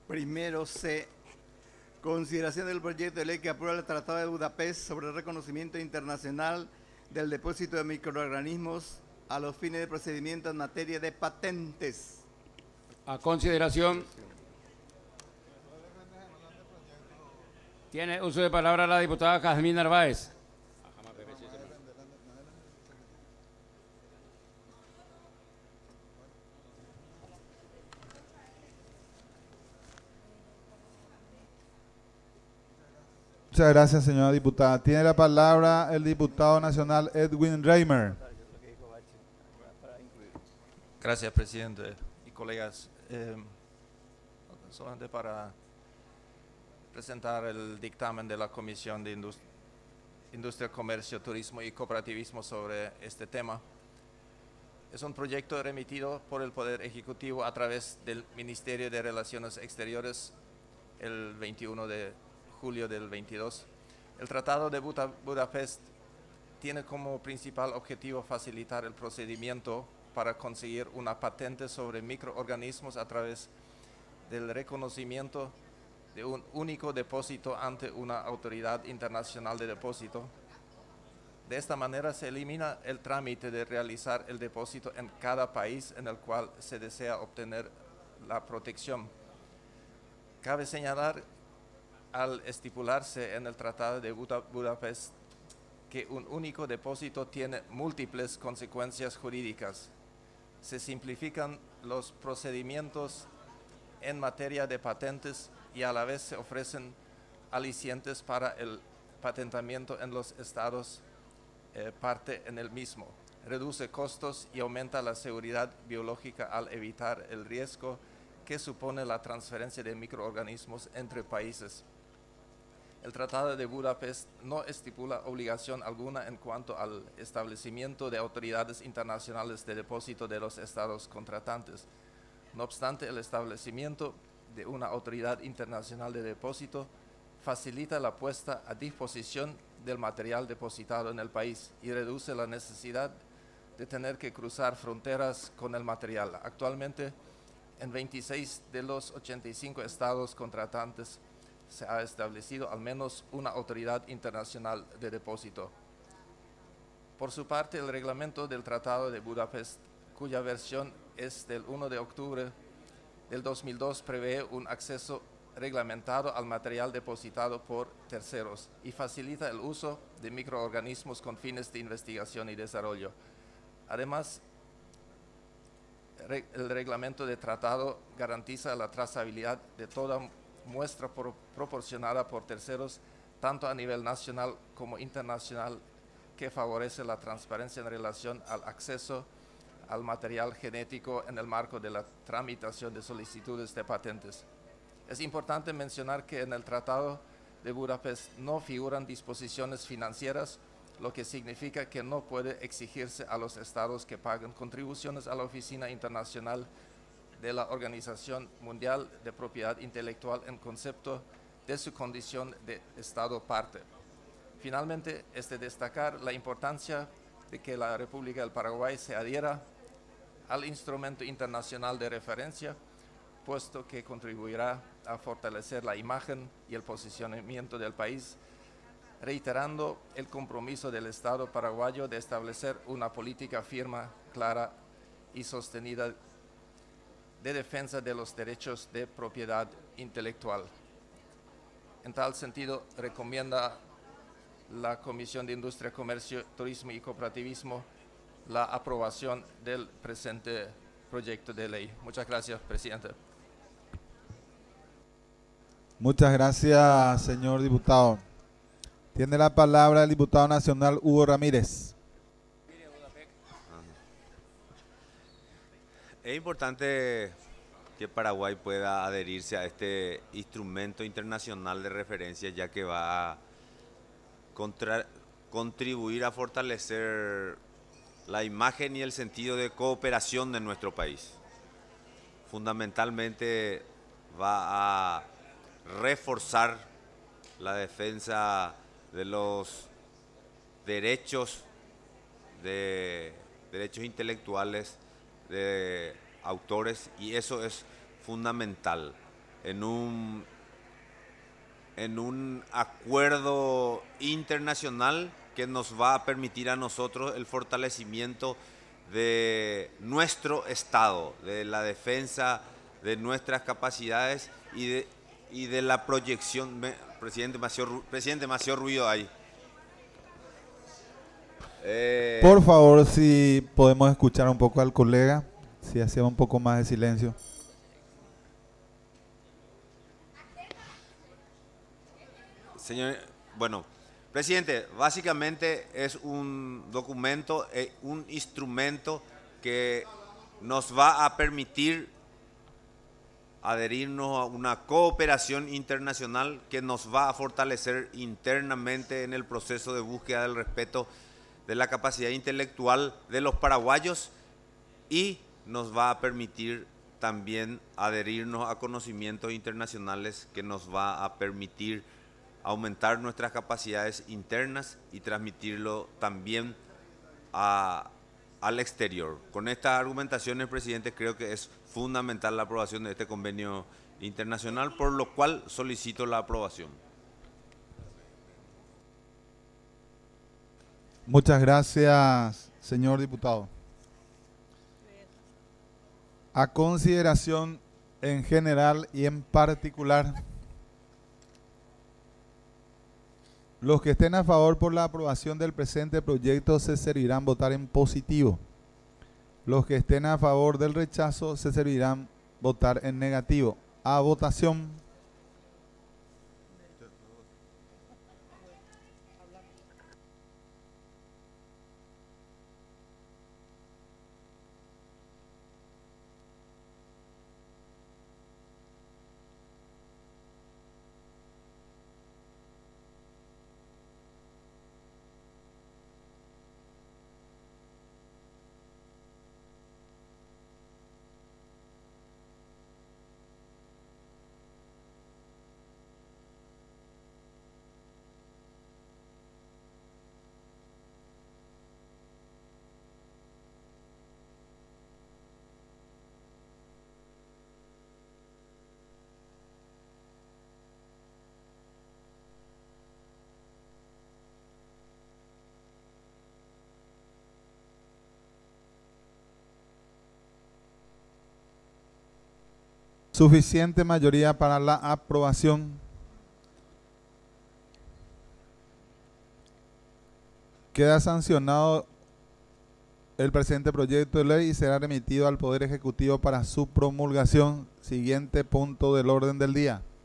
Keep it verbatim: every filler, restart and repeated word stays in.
Primero C. Consideración del proyecto de ley que aprueba el Tratado de Budapest sobre el reconocimiento internacional del depósito de microorganismos a los fines de procedimiento en materia de patentes. A consideración. Tiene uso de palabra la diputada Jazmín Narváez. Muchas gracias, señora diputada. Tiene la palabra el diputado nacional Edwin Reimer. Gracias, presidente y colegas. Eh, solamente para presentar el dictamen de la Comisión de Indust- Industria, Comercio, Turismo y Cooperativismo sobre este tema. Es un proyecto remitido por el Poder Ejecutivo a través del Ministerio de Relaciones Exteriores el veintiuno de julio del veintidós. El Tratado de Buda- Budapest tiene como principal objetivo facilitar el procedimiento para conseguir una patente sobre microorganismos a través del reconocimiento de un único depósito ante una autoridad internacional de depósito. De esta manera se elimina el trámite de realizar el depósito en cada país en el cual se desea obtener la protección. Cabe señalar, al estipularse en el Tratado de Buda- Budapest que un único depósito tiene múltiples consecuencias jurídicas, se simplifican los procedimientos en materia de patentes y a la vez se ofrecen alicientes para el patentamiento en los estados eh, parte en el mismo. Reduce costos y aumenta la seguridad biológica al evitar el riesgo que supone la transferencia de microorganismos entre países. El Tratado de Budapest no estipula obligación alguna en cuanto al establecimiento de autoridades internacionales de depósito de los estados contratantes. No obstante, el establecimiento de una autoridad internacional de depósito facilita la puesta a disposición del material depositado en el país y reduce la necesidad de tener que cruzar fronteras con el material. Actualmente, en veintiséis de los ochenta y cinco estados contratantes se ha establecido al menos una autoridad internacional de depósito. Por su parte, el reglamento del Tratado de Budapest, cuya versión es del uno de octubre del dos mil dos, prevé un acceso reglamentado al material depositado por terceros y facilita el uso de microorganismos con fines de investigación y desarrollo. Además, el reglamento de tratado garantiza la trazabilidad de toda muestra por, proporcionada por terceros, tanto a nivel nacional como internacional, que favorece la transparencia en relación al acceso al material genético en el marco de la tramitación de solicitudes de patentes. Es importante mencionar que en el Tratado de Budapest no figuran disposiciones financieras, lo que significa que no puede exigirse a los estados que paguen contribuciones a la Oficina Internacional de la Organización Mundial de Propiedad Intelectual en concepto de su condición de Estado parte. Finalmente, es de destacar la importancia de que la República del Paraguay se adhiera al instrumento internacional de referencia, puesto que contribuirá a fortalecer la imagen y el posicionamiento del país, reiterando el compromiso del Estado paraguayo de establecer una política firme, clara y sostenida de defensa de los derechos de propiedad intelectual. En tal sentido, recomienda la Comisión de Industria, Comercio, Turismo y Cooperativismo la aprobación del presente proyecto de ley. Muchas gracias, presidente. Muchas gracias, señor diputado. Tiene la palabra el diputado nacional Hugo Ramírez. Es importante que Paraguay pueda adherirse a este instrumento internacional de referencia, ya que va a contra- contribuir a fortalecer la imagen y el sentido de cooperación de nuestro país. Fundamentalmente va a reforzar la defensa de los derechos de derechos intelectuales de autores, y eso es fundamental. en un, en un acuerdo internacional que nos va a permitir a nosotros el fortalecimiento de nuestro Estado, de la defensa de nuestras capacidades y de, y de la proyección. Me, presidente, demasiado, presidente, demasiado ruido ahí. Eh, Por favor, si podemos escuchar un poco al colega, si hacemos un poco más de silencio. Señor, bueno, presidente, básicamente es un documento, eh, un instrumento que nos va a permitir adherirnos a una cooperación internacional que nos va a fortalecer internamente en el proceso de búsqueda del respeto de la capacidad intelectual de los paraguayos y nos va a permitir también adherirnos a conocimientos internacionales que nos va a permitir aumentar nuestras capacidades internas y transmitirlo también a, al exterior. Con estas argumentaciones, presidente, creo que es fundamental la aprobación de este convenio internacional, por lo cual solicito la aprobación. Muchas gracias, señor diputado. A consideración en general y en particular, los que estén a favor por la aprobación del presente proyecto se servirán votar en positivo. Los que estén a favor del rechazo se servirán votar en negativo. A votación. Suficiente mayoría para la aprobación. Queda sancionado el presente proyecto de ley y será remitido al Poder Ejecutivo para su promulgación. Siguiente punto del orden del día.